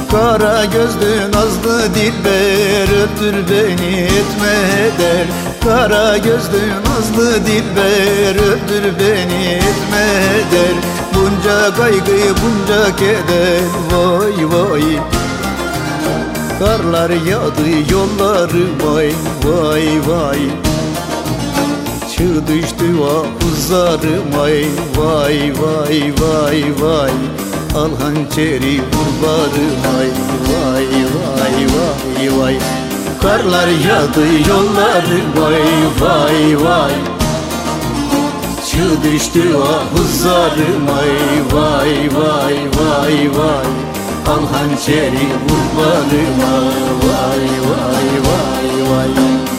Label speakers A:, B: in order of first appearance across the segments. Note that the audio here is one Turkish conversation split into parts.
A: Kara gözlü nazlı dilber, öldür beni etme heder. Kara gözlü nazlı dilber, öldür beni etme heder. Bunca kaygı bunca keder, vay vay. Karlar yağdı yollarıma, vay vay. Çığ düştü ahuzlarıma, vay vay vay vay. Al hançeri vur bağrıma, vay vay vay vay. Karlar yağdı yollarıma, vay vay. Çığ düştü ahuzlarıma, vay vay vay vay. Al hançeri vur bağrıma, vay vay vay vay.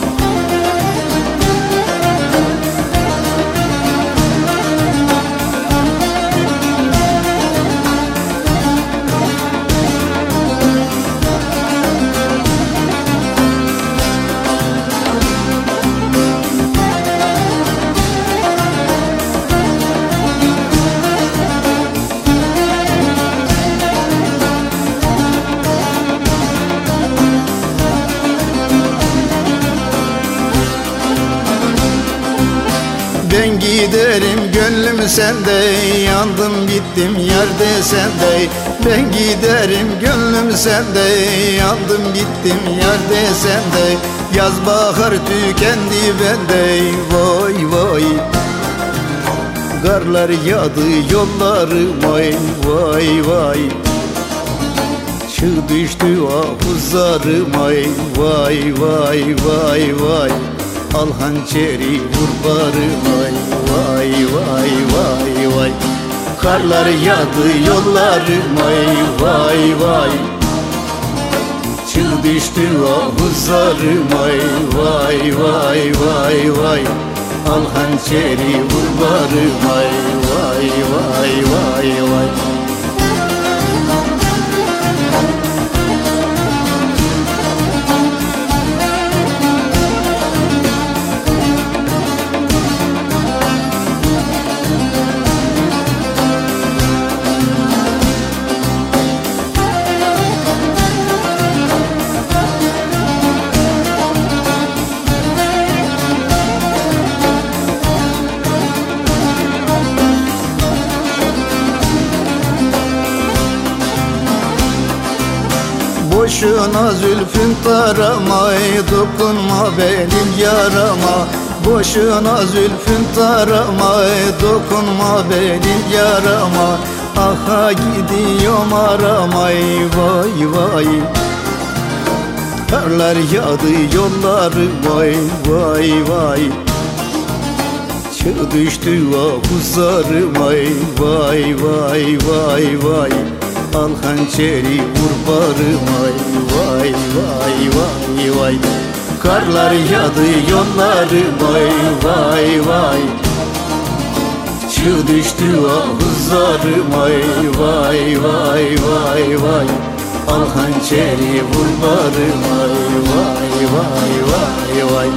A: Ben giderim gönlüm sende, yandım bittim yerde sende. Ben giderim gönlüm sende, yandım bittim yerde sende. Yaz bahar tükendi bende, vay vay. Karlar yağdı yollarıma, vay vay. Çığ düştü ahuzlarıma, vay vay vay vay. Al hançeri vur bağrıma, vay vay vay vay. Karlar yağdı yollarıma, vay vay. Çığ düştü ahuzlarıma, vay vay vay vay. Al hançeri vur bağrıma, vay vay vay vay. Boşuna zülfün tarama, dokunma benim yarama. Boşuna zülfün tarama, dokunma benim yarama. Aha gidiyorum aramay, vay vay. Karlar yağdı yollarıma, vay vay. Çığ düştü ahuzlarıma, vay vay vay vay. Al hançeri vur bağrıma, vay vay vay vay. Karlar yağdı yollarıma, vay vay. Çığ düştü ahuzlarıma, vay vay vay vay. Al hançeri vur bağrıma, vay vay vay vay.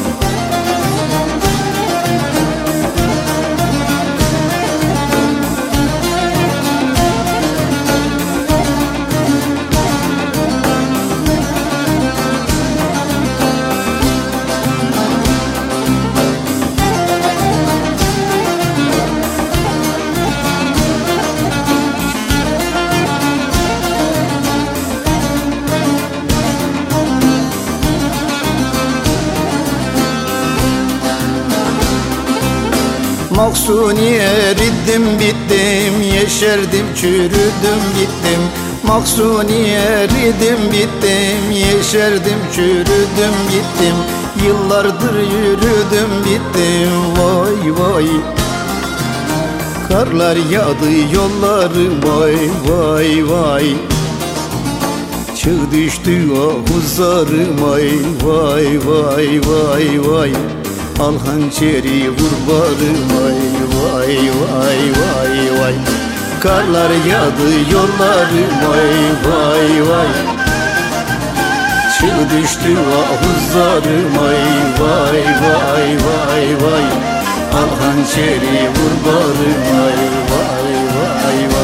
A: Maksuni eridim bittim, yeşerdim çürüdüm gittim. Maksuni eridim bittim, yeşerdim çürüdüm gittim. Yıllardır yürüdüm bittim, vay vay. Karlar yağdı yollarıma, vay vay. Çığ düştü ahuzlarıma, vay vay vay vay. Al hançeri vur bağrıma, vay vay vay vay. Karlar yağdı yollarıma, vay vay. Çığ düştü ahuzlarıma, vay vay vay vay. Al hançeri vur bağrıma, vay vay vay.